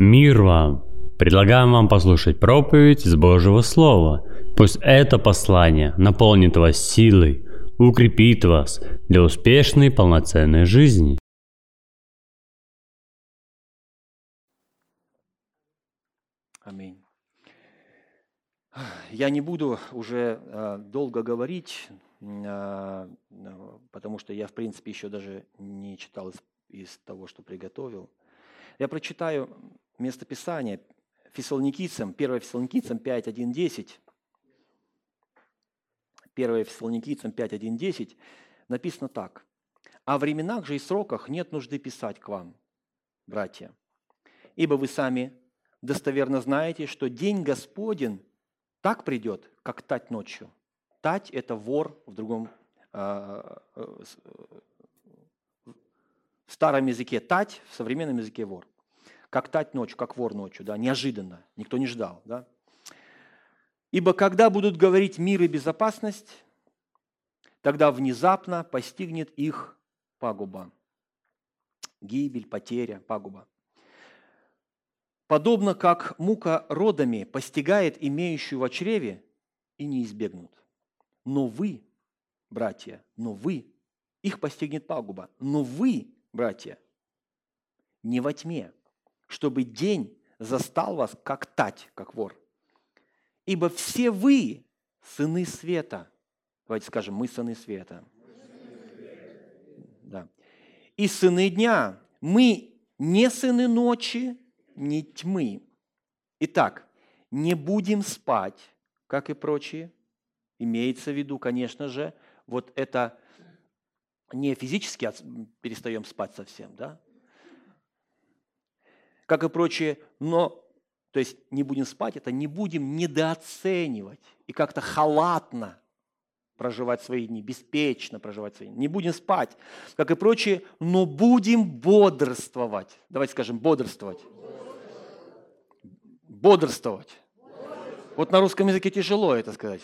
Мир вам! Предлагаем вам послушать проповедь из Божьего Слова. Пусть это послание наполнит вас силой, укрепит вас для успешной полноценной жизни. Аминь. Я не буду уже долго говорить, потому что я, в принципе, еще даже не читал из того, что приготовил. Я прочитаю местописание Фессалоникийцам, 1 Фессалоникийцам 5:1-10. 1 Фессалоникийцам 5:1-10 написано так. «О временах же и сроках нет нужды писать к вам, братья, ибо вы сами достоверно знаете, что день Господень так придет, как тать ночью». Тать – это вор в другом, в старом языке тать, в современном языке вор. Как тать ночью, как вор ночью, да, неожиданно, никто не ждал, да. «Ибо когда будут говорить мир и безопасность, тогда внезапно постигнет их пагуба». Гибель, потеря, пагуба. «Подобно как мука родами постигает имеющую во чреве, и не избегнут. Но вы, братья, их постигнет пагуба, но вы, братья, не во тьме, чтобы день застал вас, как тать, как вор. Ибо все вы сыны света». Давайте скажем, мы сыны света. Да. «И сыны дня, мы не сыны ночи, не тьмы. Итак, не будем спать, как и прочие». Имеется в виду, конечно же, вот это не физически перестаем спать совсем, да? Как и прочие, но, то есть не будем спать, это не будем недооценивать и как-то халатно проживать свои дни, беспечно проживать свои дни. Не будем спать, как и прочие, но будем бодрствовать. Давайте скажем, бодрствовать. Бодрствовать. Вот на русском языке тяжело это сказать.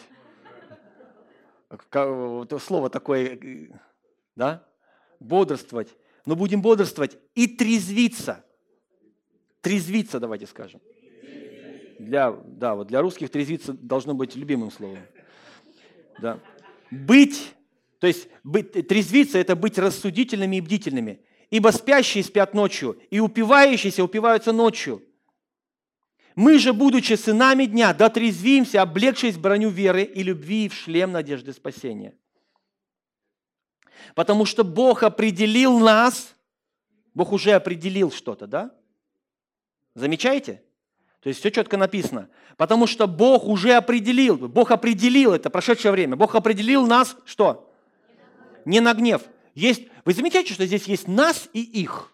Слово такое, да? Бодрствовать. Но будем бодрствовать и трезвиться. Трезвиться, давайте скажем. Для русских трезвиться должно быть любимым словом. Да. Трезвиться – это быть рассудительными и бдительными. «Ибо спящие спят ночью, и упивающиеся упиваются ночью. Мы же, будучи сынами дня, дотрезвимся, облегшись в броню веры и любви и в шлем надежды спасения». Потому что Бог определил нас, Бог уже определил что-то, да? Замечаете? То есть все четко написано. Потому что Бог уже определил, Бог определил это прошедшее время. Бог определил нас что? Не на гнев. Вы замечаете, что здесь есть нас и их?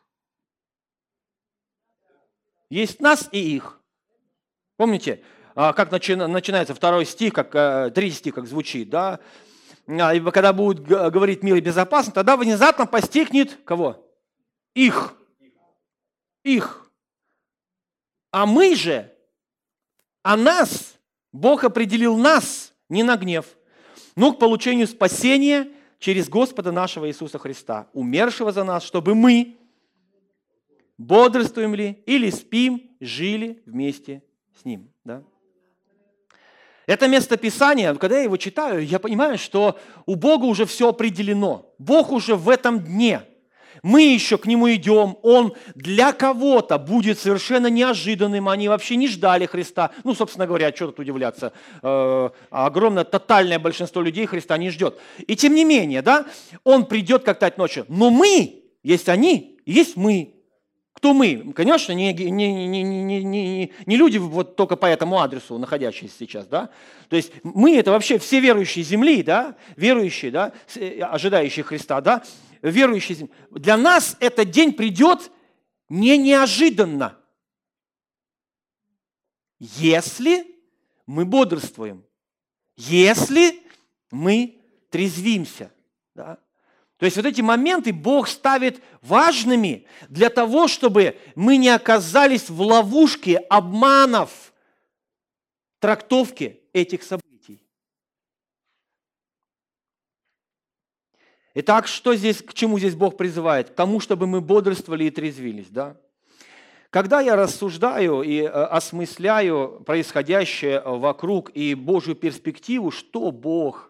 Есть нас и их. Помните, как начинается 2 стих, 3 стих, как звучит, да? Ибо когда будет говорить мир и безопасно, тогда внезапно постигнет кого? Их. Их. А мы же, нас, Бог определил нас не на гнев, но к получению спасения через Господа нашего Иисуса Христа, умершего за нас, чтобы мы, бодрствуем ли или спим, жили вместе с Ним. Да? Это местописание, когда я его читаю, я понимаю, что у Бога уже все определено. Бог уже в этом дне. Мы еще к Нему идем, Он для кого-то будет совершенно неожиданным, они вообще не ждали Христа. Собственно говоря, что тут удивляться, огромное, тотальное большинство людей Христа не ждет. И тем не менее, да, Он придет как тать ночью, но мы, есть они, есть мы. Кто мы? Конечно, не люди вот только по этому адресу, находящиеся сейчас, да. То есть мы – это вообще все верующие земли, да, верующие, да, ожидающие Христа, да, верующие земли. Для нас этот день придет не неожиданно, если мы бодрствуем, если мы трезвимся, да. То есть вот эти моменты Бог ставит важными для того, чтобы мы не оказались в ловушке обманов трактовки этих событий. Итак, к чему здесь Бог призывает? К тому, чтобы мы бодрствовали и трезвились, да? Когда я рассуждаю и осмысляю происходящее вокруг и Божью перспективу, что Бог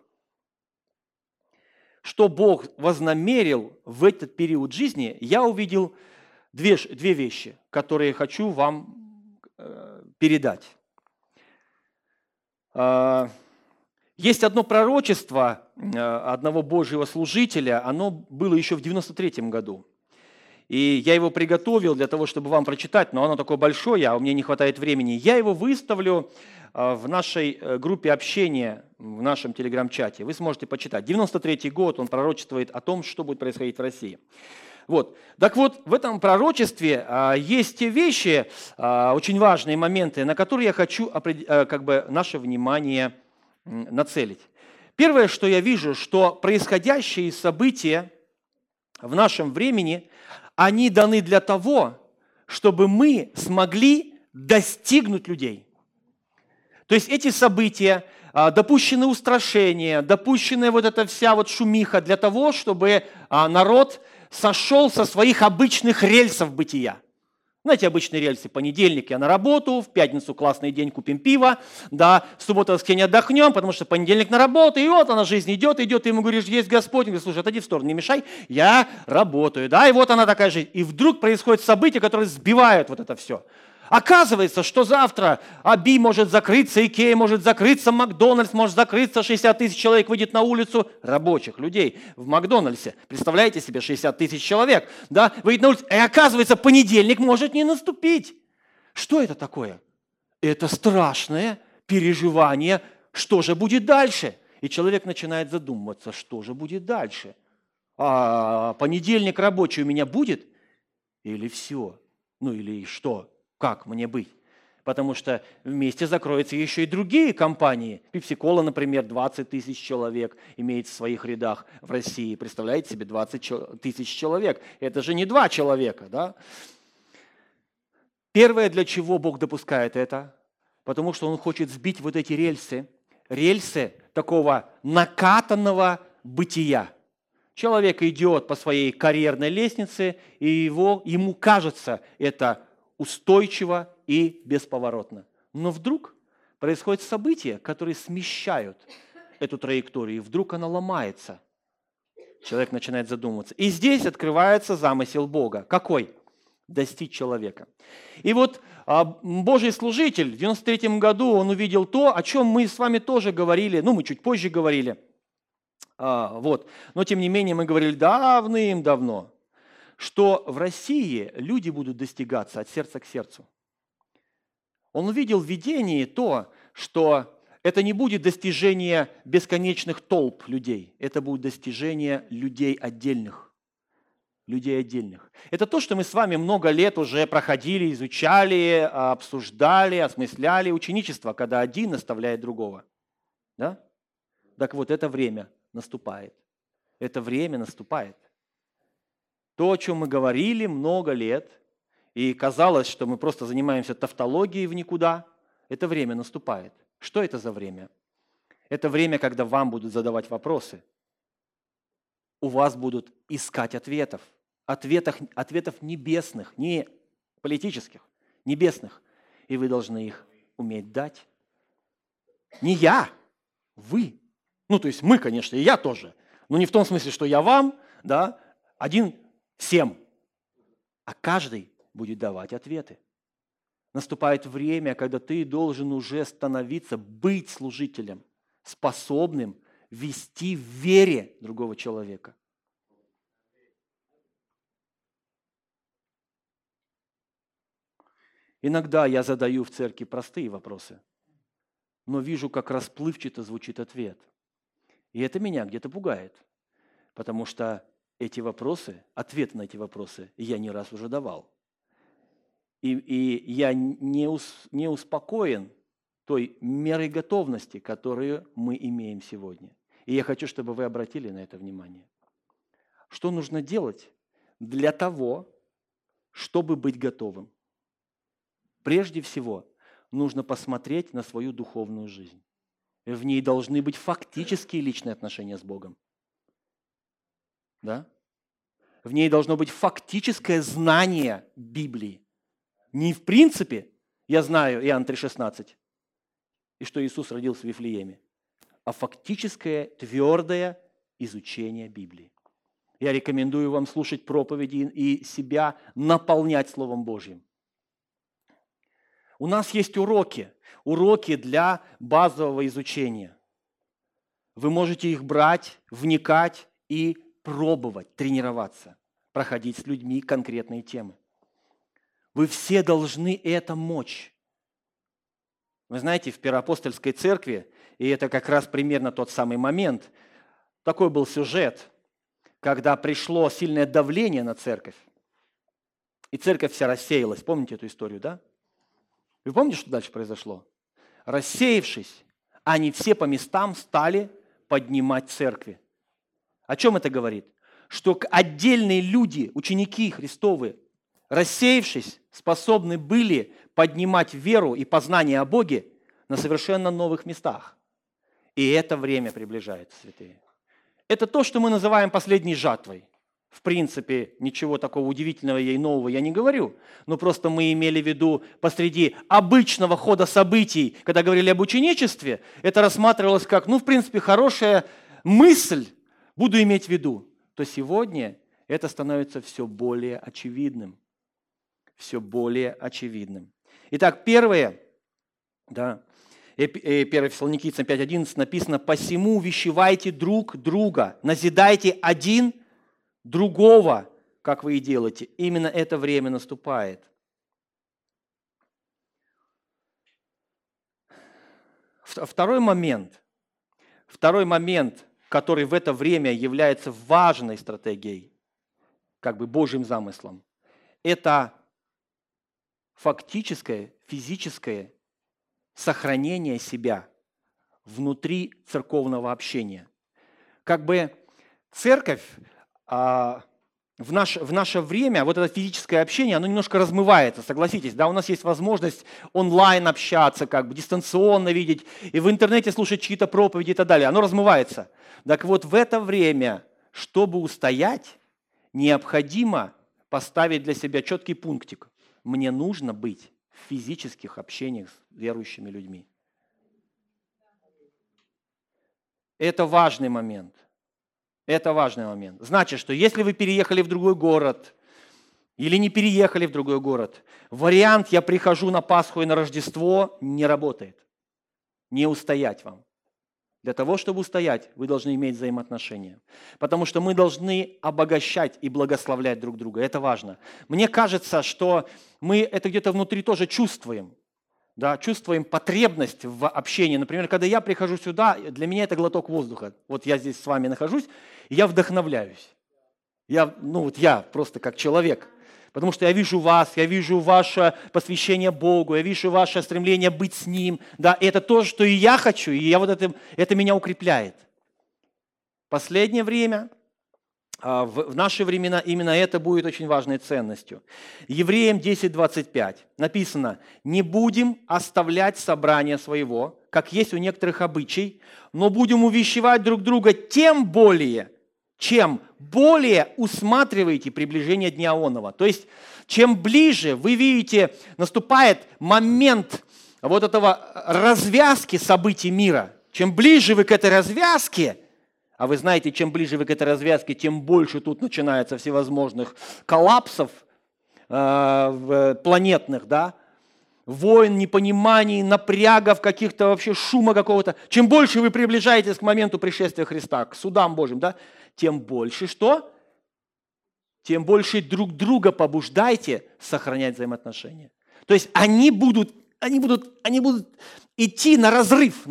вознамерил в этот период жизни, я увидел две вещи, которые хочу вам передать. Есть одно пророчество одного Божьего служителя, оно было еще в 93-м году. И я его приготовил для того, чтобы вам прочитать, но оно такое большое, а у меня не хватает времени. Я его выставлю в нашей группе общения, в нашем телеграм-чате. Вы сможете почитать. 93-й год, он пророчествует о том, что будет происходить в России. Вот. Так вот, в этом пророчестве есть те вещи, очень важные моменты, на которые я хочу наше внимание нацелить. Первое, что я вижу, что происходящие события в нашем времени, они даны для того, чтобы мы смогли достигнуть людей. То есть эти события, допущенные устрашения, допущенная вот эта вся вот шумиха для того, чтобы народ сошел со своих обычных рельсов бытия. Знаете, обычные рельсы: понедельник я на работу, в пятницу классный день, купим пиво, да, в субботу, воскресенье отдохнем, потому что понедельник на работу, и вот она, жизнь идет, и ему говоришь: есть Господь, он говорит: слушай, отойди в сторону, не мешай, я работаю, да, и вот она такая жизнь. И вдруг происходят события, которые сбивают вот это все. Оказывается, что завтра Аби может закрыться, Икея может закрыться, Макдональдс может закрыться, 60 тысяч человек выйдет на улицу, рабочих людей в Макдональдсе. Представляете себе, 60 тысяч человек, да, выйдет на улицу, и оказывается, понедельник может не наступить. Что это такое? Это страшное переживание, что же будет дальше. И человек начинает задумываться, что же будет дальше. А понедельник рабочий у меня будет? Или все? Ну или что? Как мне быть? Потому что вместе закроются еще и другие компании. Пепси-кола, например, 20 тысяч человек имеет в своих рядах в России. Представляете себе, 20 тысяч человек. Это же не 2 человека, да? Первое, для чего Бог допускает это, потому что Он хочет сбить вот эти рельсы такого накатанного бытия. Человек идет по своей карьерной лестнице, и ему кажется это устойчиво и бесповоротно. Но вдруг происходят события, которые смещают эту траекторию, и вдруг она ломается. Человек начинает задумываться. И здесь открывается замысел Бога. Какой? Достичь человека. И вот Божий служитель в 93-м году, он увидел то, о чем мы с вами тоже говорили, мы чуть позже говорили. Но тем не менее мы говорили давным-давно, что в России люди будут достигаться от сердца к сердцу. Он увидел в видении то, что это не будет достижение бесконечных толп людей, это будет достижение людей отдельных. Это то, что мы с вами много лет уже проходили, изучали, обсуждали, осмысляли ученичество, когда один наставляет другого. Да? Так вот, это время наступает. Это время наступает. То, о чем мы говорили много лет, и казалось, что мы просто занимаемся тавтологией в никуда, это время наступает. Что это за время? Это время, когда вам будут задавать вопросы. У вас будут искать ответов небесных, не политических, небесных. И вы должны их уметь дать. Не я, вы. То есть мы, конечно, и я тоже. Но не в том смысле, что я вам, да, один всем, а каждый будет давать ответы. Наступает время, когда ты должен уже становиться, быть служителем, способным вести в вере другого человека. Иногда я задаю в церкви простые вопросы, но вижу, как расплывчато звучит ответ. И это меня где-то пугает, потому что эти вопросы, ответы на эти вопросы я не раз уже давал. И я не успокоен той мерой готовности, которую мы имеем сегодня. И я хочу, чтобы вы обратили на это внимание. Что нужно делать для того, чтобы быть готовым? Прежде всего, нужно посмотреть на свою духовную жизнь. В ней должны быть фактические личные отношения с Богом. Да? В ней должно быть фактическое знание Библии. Не в принципе, я знаю Иоанн 3,16, и что Иисус родился в Вифлееме, а фактическое, твердое изучение Библии. Я рекомендую вам слушать проповеди и себя наполнять Словом Божьим. У нас есть уроки для базового изучения. Вы можете их брать, вникать и пробовать, тренироваться, проходить с людьми конкретные темы. Вы все должны это мочь. Вы знаете, в Первоапостольской церкви, и это как раз примерно тот самый момент, такой был сюжет, когда пришло сильное давление на церковь, и церковь вся рассеялась. Помните эту историю, да? Вы помните, что дальше произошло? Рассеявшись, они все по местам стали поднимать церкви. О чем это говорит? Что отдельные люди, ученики Христовы, рассеявшись, способны были поднимать веру и познание о Боге на совершенно новых местах. И это время приближается, святые. Это то, что мы называем последней жатвой. В принципе, ничего такого удивительного и нового я не говорю, но просто мы имели в виду посреди обычного хода событий, когда говорили об ученичестве, это рассматривалось как, в принципе, хорошая мысль, буду иметь в виду. То сегодня это становится все более очевидным. Все более очевидным. Итак, первое, 1 Фессалоникийцам 5:11 написано: «Посему увещевайте друг друга, назидайте один другого, как вы и делаете». Именно это время наступает. Второй момент, который в это время является важной стратегией, как бы Божьим замыслом, это фактическое, физическое сохранение себя внутри церковного общения. Как бы церковь в наше время, вот это физическое общение, оно немножко размывается, согласитесь, да, у нас есть возможность онлайн общаться, как бы дистанционно видеть, и в интернете слушать чьи-то проповеди и так далее, оно размывается. Так вот, в это время, чтобы устоять, необходимо поставить для себя четкий пунктик. Мне нужно быть в физических общениях с верующими людьми. Это важный момент. Это важный момент. Значит, что если вы переехали в другой город или не переехали в другой город, вариант «я прихожу на Пасху и на Рождество» не работает. Не устоять вам. Для того, чтобы устоять, вы должны иметь взаимоотношения. Потому что мы должны обогащать и благословлять друг друга. Это важно. Мне кажется, что мы это где-то внутри тоже чувствуем. Да, чувствуем потребность в общении. Например, когда я прихожу сюда, для меня это глоток воздуха. Вот я здесь с вами нахожусь, и я вдохновляюсь. Я просто как человек. Потому что я вижу вас, я вижу ваше посвящение Богу, я вижу ваше стремление быть с Ним. Да, и это то, что и я хочу, и это меня укрепляет. Последнее время, в наши времена, именно это будет очень важной ценностью. Евреям 10:25 написано: «Не будем оставлять собрание своего, как есть у некоторых обычай, но будем увещевать друг друга тем более, чем более усматриваете приближение дня онова». То есть, чем ближе вы видите, наступает момент вот этого развязки событий мира, чем ближе вы к этой развязке, а вы знаете, чем ближе вы к этой развязке, тем больше тут начинается всевозможных коллапсов планетных, да, войн, непониманий, напрягов каких-то, вообще шума какого-то. Чем больше вы приближаетесь к моменту пришествия Христа, к судам Божьим, да, тем больше что? Тем больше друг друга побуждайте сохранять взаимоотношения. То есть они будут идти на разрыв.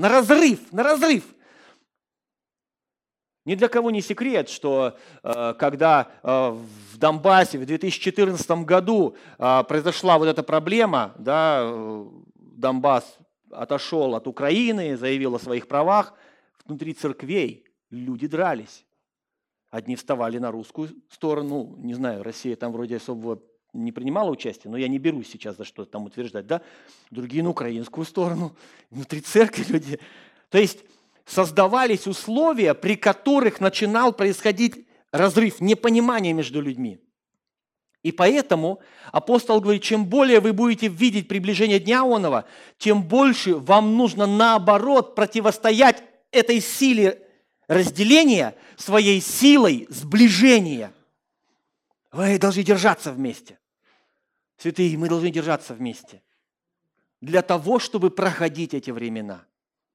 Ни для кого не секрет, что когда в Донбассе в 2014 году произошла вот эта проблема, да, Донбасс отошел от Украины, заявил о своих правах, внутри церквей люди дрались. Одни вставали на русскую сторону, не знаю, Россия там вроде особо не принимала участие, но я не берусь сейчас за что-то там утверждать, да, другие на украинскую сторону, внутри церкви люди. То есть создавались условия, при которых начинал происходить разрыв, непонимание между людьми. И поэтому апостол говорит, чем более вы будете видеть приближение Дня Онова, тем больше вам нужно, наоборот, противостоять этой силе разделения своей силой сближения. Вы должны держаться вместе. Святые, мы должны держаться вместе. Для того, чтобы проходить эти времена.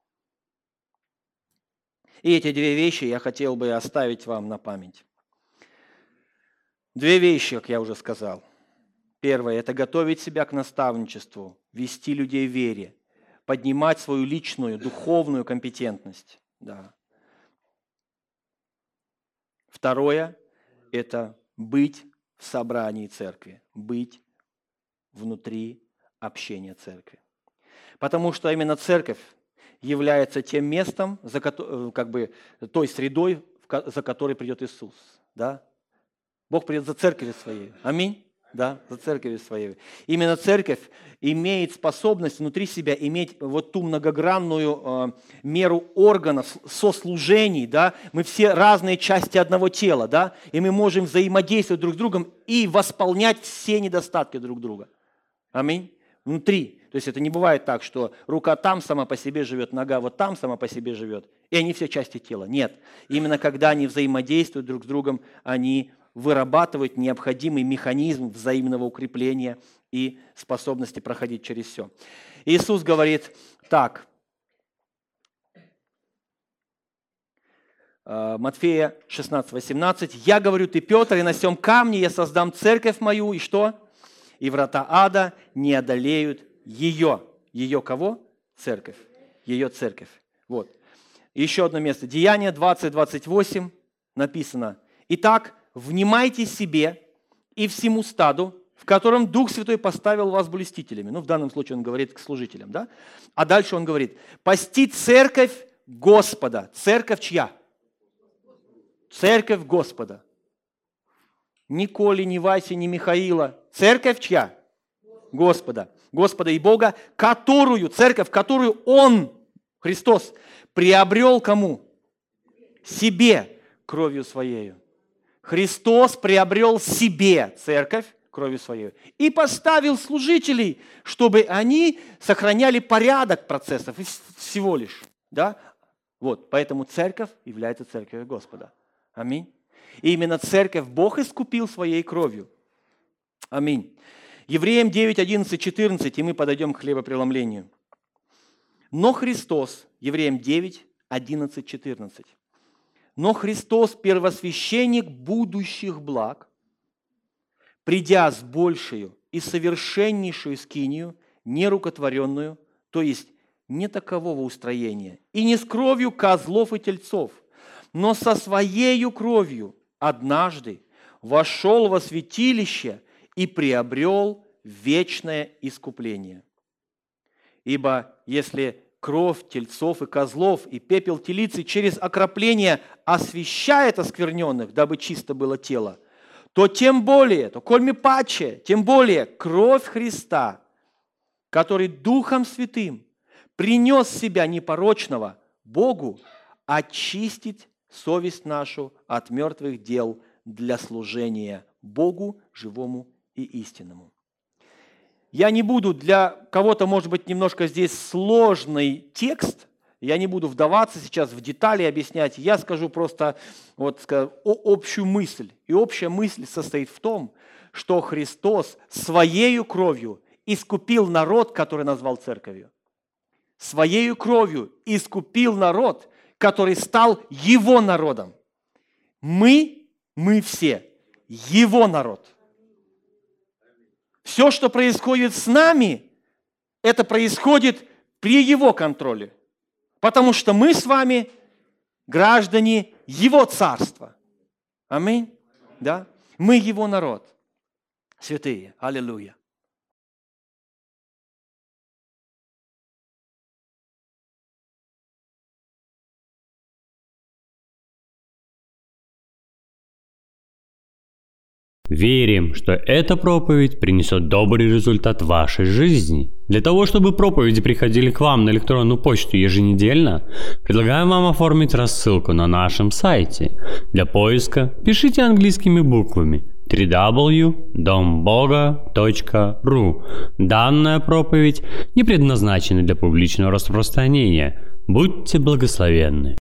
И эти две вещи я хотел бы оставить вам на память. Две вещи, как я уже сказал. Первое – это готовить себя к наставничеству, вести людей в вере, поднимать свою личную, духовную компетентность. Да. Второе – это быть в собрании церкви, быть внутри общения церкви. Потому что именно церковь является тем местом, той средой, за которой придет Иисус. Да? Бог придет за церковью своей. Аминь. Да, за церковью своей. Именно церковь имеет способность внутри себя иметь вот ту многогранную меру органов, сослужений. Да? Мы все разные части одного тела, да? И мы можем взаимодействовать друг с другом и восполнять все недостатки друг друга. Аминь. Внутри. То есть это не бывает так, что рука там сама по себе живет, нога вот там сама по себе живет, и они все части тела. Нет. Именно когда они взаимодействуют друг с другом, они вырабатывают необходимый механизм взаимного укрепления и способности проходить через все. Иисус говорит так. Матфея 16:18. «Я говорю, ты Петр, и на сем камне я создам церковь мою». И что? «И врата ада не одолеют ее». Ее кого? Церковь. Ее церковь. Вот. Еще одно место. Деяния 20:28 написано. «Итак, внимайте себе и всему стаду, в котором Дух Святой поставил вас блюстителями». Ну, в данном случае он говорит к служителям, да? А дальше он говорит, «Пасти церковь Господа». Церковь чья? Церковь Господа. Ни Коли, ни Васи, ни Михаила. Церковь чья? Господа. Господа и Бога, церковь, которую Он, Христос, приобрел кому? Себе кровью Своею. Христос приобрел себе церковь кровью Своей и поставил служителей, чтобы они сохраняли порядок процессов всего лишь. Да? Вот, поэтому церковь является церковью Господа. Аминь. И именно церковь Бог искупил Своей кровью. Аминь. Евреям 9, 11, 14, и мы подойдем к хлебопреломлению. Но Христос, Евреям 9, 11, 14. Но Христос, первосвященник будущих благ, придя с большую и совершеннейшую скинию, нерукотворенную, то есть не такового устроения, и не с кровью козлов и тельцов, но со Своею кровью однажды вошел во святилище и приобрел вечное искупление. Ибо если кровь тельцов и козлов и пепел телицы через окропление освящает оскверненных, дабы чисто было тело, то тем более, кольми паче, тем более кровь Христа, который Духом Святым принес себя непорочного Богу, очистить совесть нашу от мертвых дел для служения Богу живому и истинному. Я не буду, для кого-то, может быть, немножко здесь сложный текст, я не буду вдаваться сейчас в детали объяснять, я скажу просто общую мысль. И общая мысль состоит в том, что Христос Своею кровью искупил народ, который назвал церковью. Своею кровью искупил народ, который стал Его народом. Мы все Его народ. Все, что происходит с нами, это происходит при Его контроле. Потому что мы с вами граждане Его царства. Аминь. Да? Мы Его народ. Святые. Аллилуйя. Верим, что эта проповедь принесет добрый результат в вашей жизни. Для того, чтобы проповеди приходили к вам на электронную почту еженедельно, предлагаем вам оформить рассылку на нашем сайте. Для поиска пишите английскими буквами www.domboga.ru. Данная проповедь не предназначена для публичного распространения. Будьте благословенны.